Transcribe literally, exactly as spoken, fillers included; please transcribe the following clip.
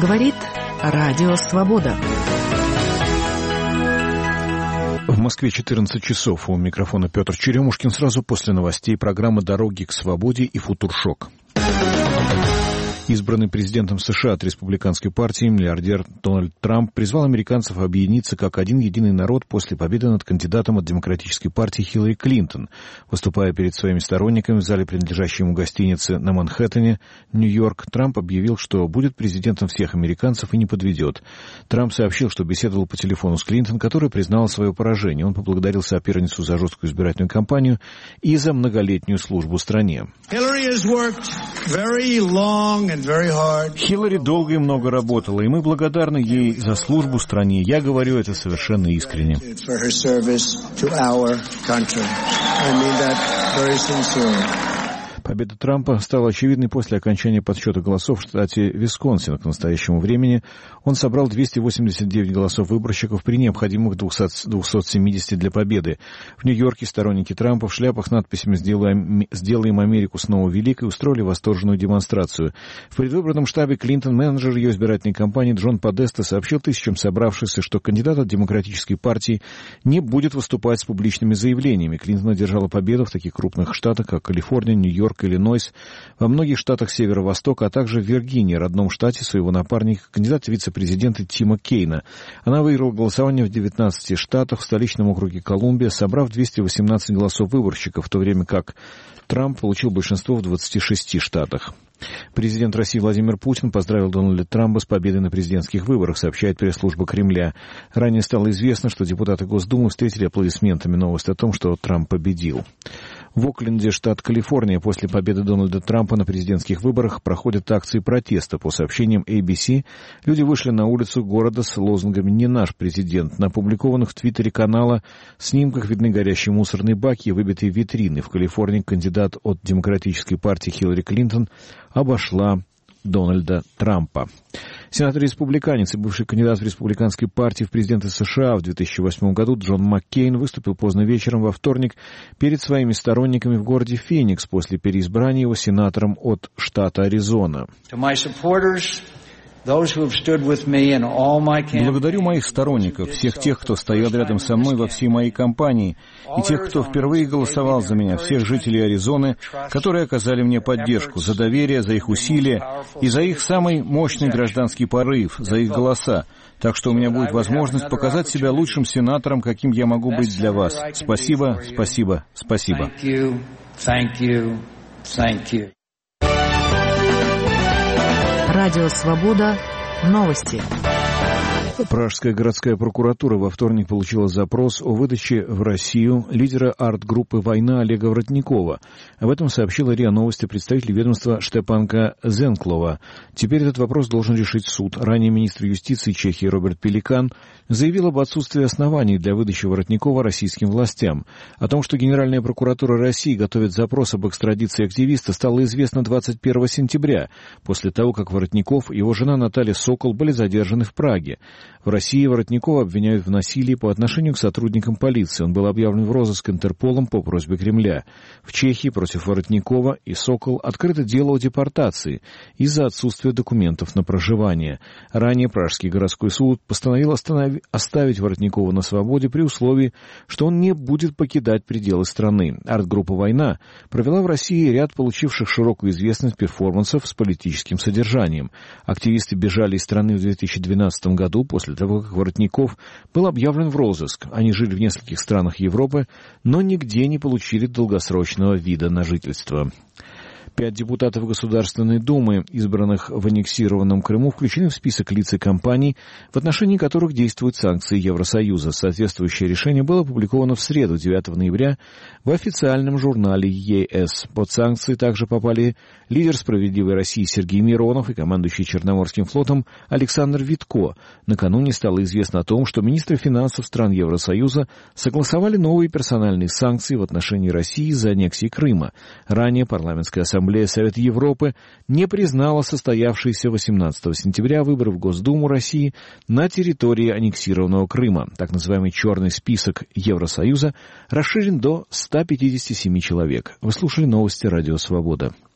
Говорит Радио Свобода. В Москве четырнадцать часов. У микрофона Петр Черемушкин. Сразу после новостей программы «Дороги к свободе» и «Футуршок». Избранный президентом США от республиканской партии миллиардер Дональд Трамп призвал американцев объединиться как один единый народ после победы над кандидатом от демократической партии Хиллари Клинтон. Выступая перед своими сторонниками в зале, принадлежащей ему гостинице на Манхэттене, Нью-Йорк, Трамп объявил, что будет президентом всех американцев и не подведет. Трамп сообщил, что беседовал по телефону с Клинтон, которая признала свое поражение. Он поблагодарил соперницу за жесткую избирательную кампанию и за многолетнюю службу стране. Хиллари долго и много работала, и мы благодарны ей за службу стране. Я говорю это совершенно искренне. Победа Трампа стала очевидной после окончания подсчета голосов в штате Висконсин. К настоящему времени он собрал двести восемьдесят девять голосов выборщиков при необходимых двухстах семидесяти для победы. В Нью-Йорке сторонники Трампа в шляпах с надписями «Сделаем, «Сделаем Америку снова великой» устроили восторженную демонстрацию. В предвыборном штабе Клинтон менеджер ее избирательной кампании Джон Подеста сообщил тысячам собравшихся, что кандидат от демократической партии не будет выступать с публичными заявлениями. Клинтон одержала победу в таких крупных штатах, как Калифорния, Нью-Йорк, Иллинойс, во многих штатах Северо-Востока, а также в Виргинии, родном штате своего напарника, кандидата вице-президента Тима Кейна. Она выиграла голосование в девятнадцати штатах, в столичном округе Колумбия, собрав двести восемнадцать голосов выборщиков, в то время как Трамп получил большинство в двадцати шести штатах. Президент России Владимир Путин поздравил Дональда Трампа с победой на президентских выборах, сообщает пресс-служба Кремля. Ранее стало известно, что депутаты Госдумы встретили аплодисментами новость о том, что Трамп победил. В Окленде, штат Калифорния, после победы Дональда Трампа на президентских выборах проходят акции протеста. По сообщениям эй би си, люди вышли на улицу города с лозунгами «Не наш президент». На опубликованных в Твиттере канала снимках видны горящие мусорные баки и выбитые витрины. В Калифорнии кандидат от демократической партии Хиллари Клинтон обошла Дональда Трампа. Сенатор-республиканец и бывший кандидат в республиканской партии в президенты США в две тысячи восьмом году Джон Маккейн выступил поздно вечером во вторник перед своими сторонниками в городе Феникс после переизбрания его сенатором от штата Аризона. Благодарю моих сторонников, всех тех, кто стоял рядом со мной во всей моей кампании, и тех, кто впервые голосовал за меня, всех жителей Аризоны, которые оказали мне поддержку, за доверие, за их усилия и за их самый мощный гражданский порыв, за их голоса. Так что у меня будет возможность показать себя лучшим сенатором, каким я могу быть для вас. Спасибо, спасибо, спасибо. Радио «Свобода». Новости. Пражская городская прокуратура во вторник получила запрос о выдаче в Россию лидера арт-группы «Война» Олега Воротникова. Об этом сообщила РИА Новости представитель ведомства Штепанка Зенклова. Теперь этот вопрос должен решить суд. Ранее министр юстиции Чехии Роберт Пеликан заявил об отсутствии оснований для выдачи Воротникова российским властям. О том, что Генеральная прокуратура России готовит запрос об экстрадиции активиста, стало известно двадцать первого сентября, после того, как Воротников и его жена Наталья Сокол были задержаны в Праге. В России Воротникова обвиняют в насилии по отношению к сотрудникам полиции. Он был объявлен в розыск Интерполом по просьбе Кремля. В Чехии против Воротникова и Сокол открыто дело о депортации из-за отсутствия документов на проживание. Ранее Пражский городской суд постановил останови... оставить Воротникова на свободе при условии, что он не будет покидать пределы страны. Арт-группа «Война» провела в России ряд получивших широкую известность перформансов с политическим содержанием. Активисты бежали из страны в две тысячи двенадцатом году после того, как Воротников был объявлен в розыск. Они жили в нескольких странах Европы, но нигде не получили долгосрочного вида на жительство. Пять депутатов Государственной Думы, избранных в аннексированном Крыму, включены в список лиц и компаний, в отношении которых действуют санкции Евросоюза. Соответствующее решение было опубликовано в среду, девятого ноября, в официальном журнале ЕС. Под санкции также попали лидер «Справедливой России» Сергей Миронов и командующий Черноморским флотом Александр Витко. Накануне стало известно о том, что министры финансов стран Евросоюза согласовали новые персональные санкции в отношении России из-за аннексии Крыма. Ранее парламентская ассамблея Ассамблея Совета Европы не признала состоявшиеся восемнадцатого сентября выборы в Госдуму России на территории аннексированного Крыма. Так называемый «черный список» Евросоюза расширен до ста пятидесяти семи человек. Вы слушали новости «Радио Свобода».